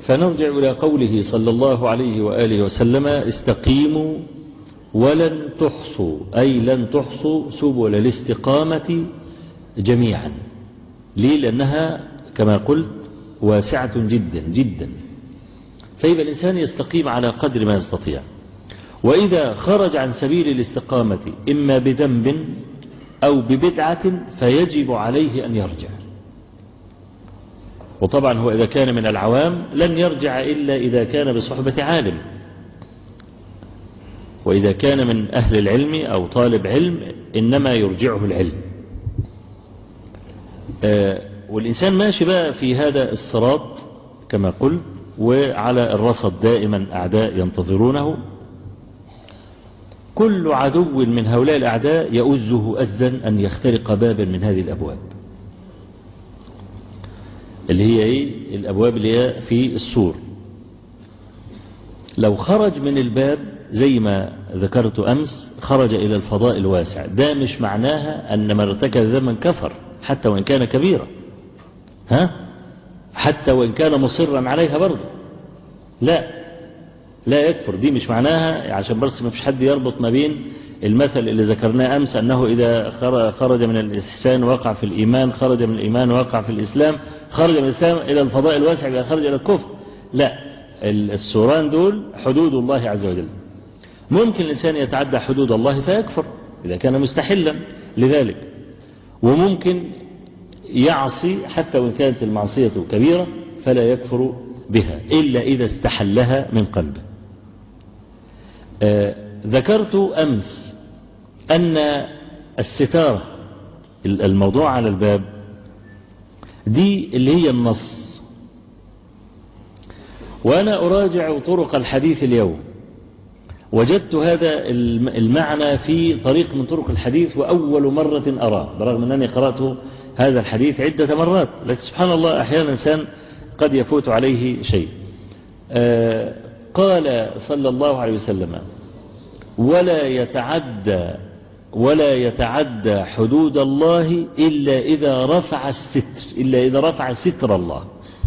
فنرجع إلى قوله صلى الله عليه وآله وسلم: استقيموا ولن تحصوا، أي لن تحصوا سبل الاستقامة جميعا. ليه؟ لأنها كما قلت واسعة جدا جدا، فيبقى الإنسان يستقيم على قدر ما يستطيع. وإذا خرج عن سبيل الاستقامة إما بذنب أو ببدعة فيجب عليه أن يرجع. وطبعا هو إذا كان من العوام لن يرجع إلا إذا كان بصحبة عالم، وإذا كان من أهل العلم أو طالب علم إنما يرجعه العلم. والإنسان ماشي بقى في هذا الصراط كما قلت، وعلى الرصد دائما أعداء ينتظرونه. كل عدو من هؤلاء الأعداء يؤزه أزا أن يخترق بابا من هذه الأبواب، اللي هي إيه؟ الأبواب اللي هي في السور. لو خرج من الباب زي ما ذكرت أمس خرج إلى الفضاء الواسع، ده مش معناها أن من ارتكب ذنبا كفر حتى وإن كان كبيرا، حتى وإن كان مصرا عليها برضه لا يكفر. دي مش معناها، عشان بس ما فيش حد يربط ما بين المثل اللي ذكرناه أمس أنه إذا خرج من الإحسان وقع في الإيمان، خرج من الإيمان وقع في الإسلام، خرج من الإسلام إلى الفضاء الواسع إذا خرج إلى الكفر. لا، السوران دول حدود الله عز وجل. ممكن الإنسان يتعدى حدود الله فيكفر إذا كان مستحلا لذلك، وممكن يعصي حتى وإن كانت المعصية كبيرة فلا يكفر بها إلا إذا استحلها من قلبه. ذكرت أمس أن الستارة الموضوع على الباب دي اللي هي النص، وأنا أراجع طرق الحديث اليوم وجدت هذا المعنى في طريق من طرق الحديث وأول مرة أراه، برغم أنني قرأته هذا الحديث عدة مرات، لكن سبحان الله أحيانا الإنسان قد يفوت عليه شيء. قال صلى الله عليه وسلم: ولا يتعدى حدود الله إلا إذا رفع الستر، إلا إذا رفع ستر الله.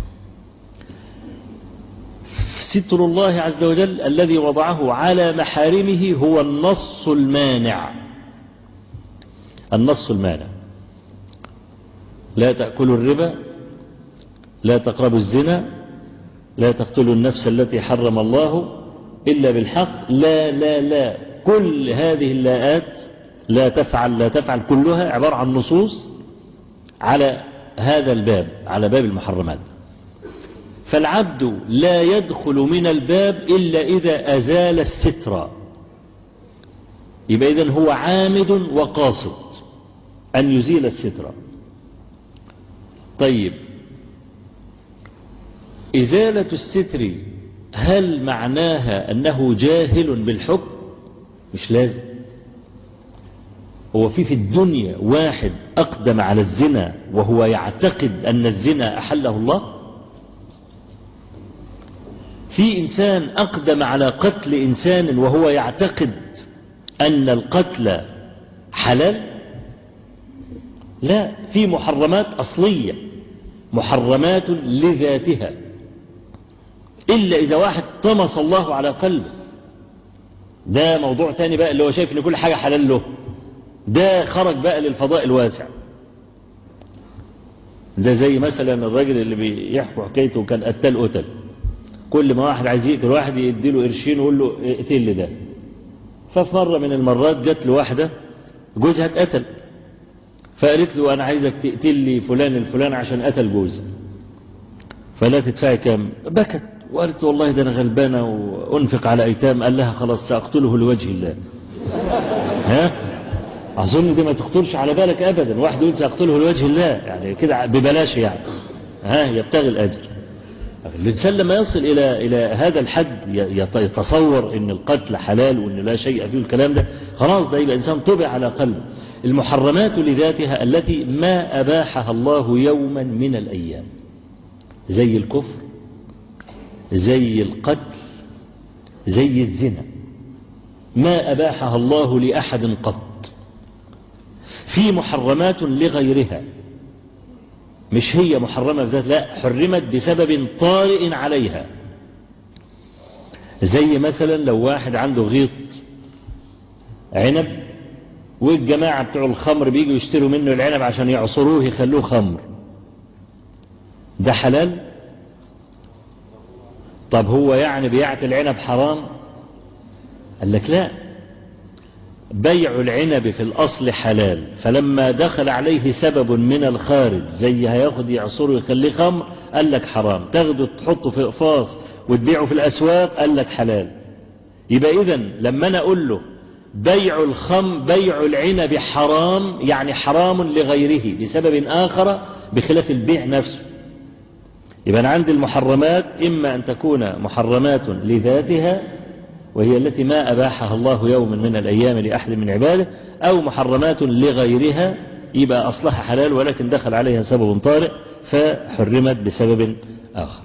ستر الله عز وجل الذي وضعه على محارمه هو النص المانع. النص المانع: لا تأكلوا الربا، لا تقربوا الزنا، لا تقتلوا النفس التي حرم الله إلا بالحق، لا كل هذه اللاءات لا تفعل كلها عبارة عن نصوص على هذا الباب، على باب المحرمات. فالعبد لا يدخل من الباب إلا إذا أزال الستر، يبقى إذن هو عامد وقاصد أن يزيل الستر. طيب، إزالة الستر هل معناها أنه جاهل بالحكم؟ مش لازم. هو في الدنيا واحد أقدم على الزنا وهو يعتقد أن الزنا أحله الله؟ في إنسان أقدم على قتل إنسان وهو يعتقد أن القتل حلال؟ لا، في محرمات أصلية، محرمات لذاتها، إلا إذا واحد طمس الله على قلبه، ده موضوع تاني بقى، اللي هو شايف إن كل حاجة حلال له، ده خرج بقى للفضاء الواسع. ده زي مثلا الراجل اللي بيحكوا حكايته كان قتل، كل ما واحد عايز يقتل واحد يديله قرشين ويقول له اقتل لي ده. ففي مرة من المرات جت له واحدة جوزها اتقتل، فقالت له أنا عايزك تقتل لي فلان الفلان عشان قتل جوزها. فلا تدفعي كام؟ بكت وقالت والله ده أنا غلبانة وأنفق على أيتام. قال لها خلاص سأقتله لوجه الله. أظن دي ما تخطرش على بالك أبدا، واحد يقول سأقتله لوجه الله، يعني كده ببلاش يعني، يبتغي الأجر. الإنسان لما يصل إلى هذا الحد يتصور أن القتل حلال وأن لا شيء فيه الكلام ده، خلاص ده يبقى إنسان طبع على قلبه. المحرمات لذاتها التي ما أباحها الله يوما من الأيام، زي الكفر، زي القتل، زي الزنا، ما أباحها الله لأحد قط. في محرمات لغيرها، مش هي محرمة بذات، لا، حرمت بسبب طارئ عليها. زي مثلا لو واحد عنده غيط عنب والجماعة بتوع الخمر بيجوا يشتروا منه العنب عشان يعصروه يخلوه خمر، ده حلال؟ طب هو يعني بيعة العنب حرام؟ قال لك لا، بيع العنب في الأصل حلال، فلما دخل عليه سبب من الخارج زي هياخد يعصره يخليه خمر قال لك حرام، تاخده تحطه في اقفاص وتبيعه في الأسواق قال لك حلال. يبقى إذن لما أنا أقول له بيع العنب حرام، يعني حرام لغيره بسبب آخر بخلاف البيع نفسه. يبقى أنا عندي المحرمات إما أن تكون محرمات لذاتها وهي التي ما أباحها الله يوم من الأيام لأحد من عباده، أو محرمات لغيرها يبقى أصلها حلال ولكن دخل عليها سبب طارئ فحرمت بسبب آخر.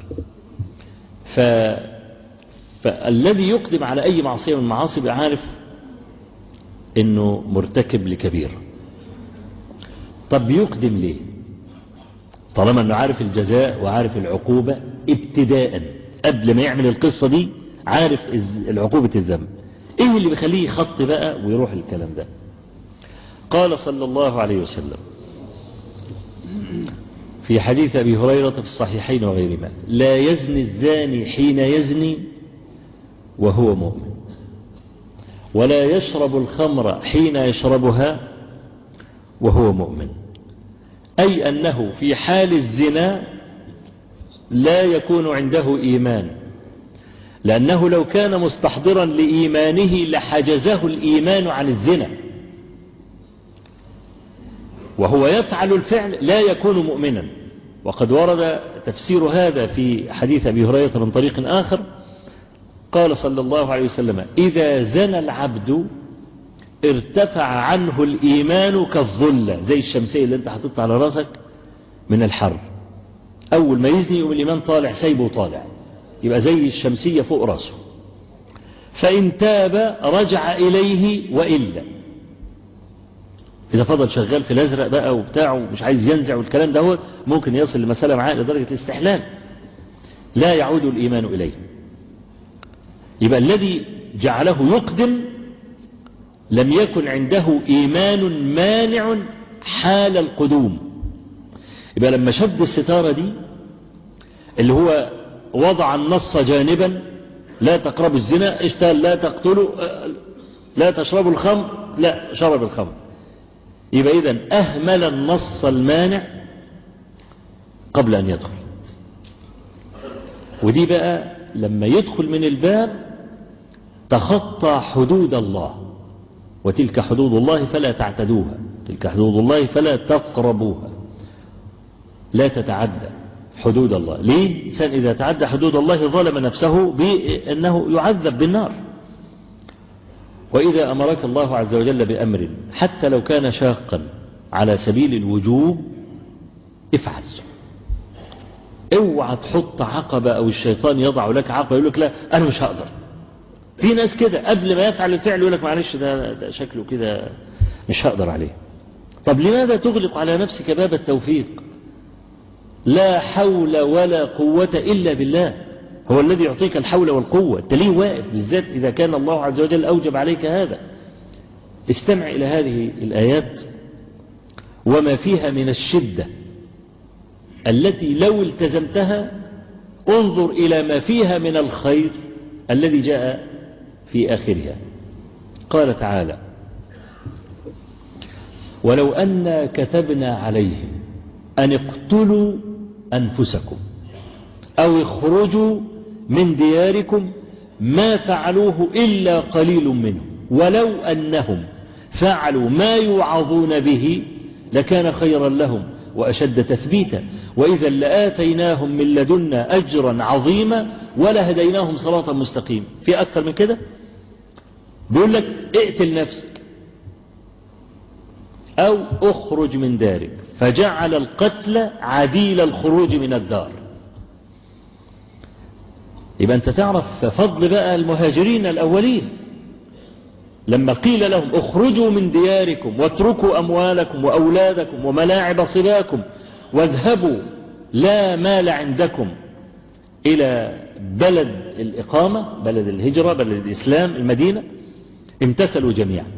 فالذي يقدم على أي معصية من المعاصي يبقى عارف إنه مرتكب لكبيرة. طب يقدم ليه؟ طالما إنه عارف الجزاء وعارف العقوبة ابتداء قبل ما يعمل القصة دي، عارف العقوبة الذنب، ايه اللي بيخليه يخط بقى ويروح الكلام ده؟ قال صلى الله عليه وسلم في حديث أبي هريرة في الصحيحين وغيرهما: لا يزني الزاني حين يزني وهو مؤمن، ولا يشرب الخمر حين يشربها وهو مؤمن. أي أنه في حال الزنا لا يكون عنده إيمان، لأنه لو كان مستحضرا لإيمانه لحجزه الإيمان عن الزنا، وهو يفعل الفعل لا يكون مؤمنا. وقد ورد تفسير هذا في حديث أبي هريرة من طريق آخر، قال صلى الله عليه وسلم: إذا زنى العبد ارتفع عنه الإيمان كالظلة، زي الشمسية اللي انت حطيتها على راسك من الحر، أول ما يزني يقوم الإيمان طالع سايبه طالع، يبقى زي الشمسية فوق راسه. فإن تاب رجع إليه، وإلا إذا فضل شغال في الأزرق بقى وبتاعه مش عايز ينزع والكلام ده ممكن يصل لمسألة معاه لدرجة الاستحلال، لا يعود الإيمان إليه. يبقى الذي جعله يقدم لم يكن عنده إيمان مانع حال القدوم. يبقى لما شد الستارة دي اللي هو وضع النص جانبا: لا تقربوا الزنا، اشتهل لا تقتلوا، لا تشربوا الخمر، لا شرب الخمر، يبقى إذن أهمل النص المانع قبل أن يدخل. ودي بقى لما يدخل من الباب تخطى حدود الله، وتلك حدود الله فلا تعتدوها، تلك حدود الله فلا تقربوها، لا تتعدى حدود الله. ليه؟ الإنسان إذا تعدى حدود الله ظلم نفسه بأنه يعذب بالنار. وإذا أمرك الله عز وجل بأمر حتى لو كان شاقا على سبيل الوجوب افعل، اوعى تحط عقبة أو الشيطان يضع لك عقبة يقول لك لا أنا مش هقدر. في ناس كده قبل ما يفعل الفعل يقول لك معلش ده شكله كده مش هقدر عليه. طب لماذا تغلق على نفسك باب التوفيق؟ لا حول ولا قوة إلا بالله، هو الذي يعطيك الحول والقوة. انت ليه واقف؟ بالذات إذا كان الله عز وجل أوجب عليك هذا. استمع إلى هذه الآيات وما فيها من الشدة التي لو التزمتها انظر إلى ما فيها من الخير الذي جاء في آخرها. قال تعالى: ولو أن كتبنا عليهم أن اقتلوا أنفسكم أو اخرجوا من دياركم ما فعلوه إلا قليل منهم ولو أنهم فعلوا ما يوعظون به لكان خيرا لهم وأشد تثبيتا وإذا لآتيناهم من لدنا أجرا عظيما ولهديناهم صراطا مستقيما. في أكثر من كده؟ بيقول لك اقتل نفسك أو اخرج من دارك، فجعل القتل عديل الخروج من الدار. يبقى أنت تعرف فضل بقى المهاجرين الأولين لما قيل لهم اخرجوا من دياركم واتركوا أموالكم وأولادكم وملاعب صباكم واذهبوا لا مال عندكم إلى بلد الإقامة، بلد الهجرة، بلد الإسلام، المدينة، امتثلوا جميعا.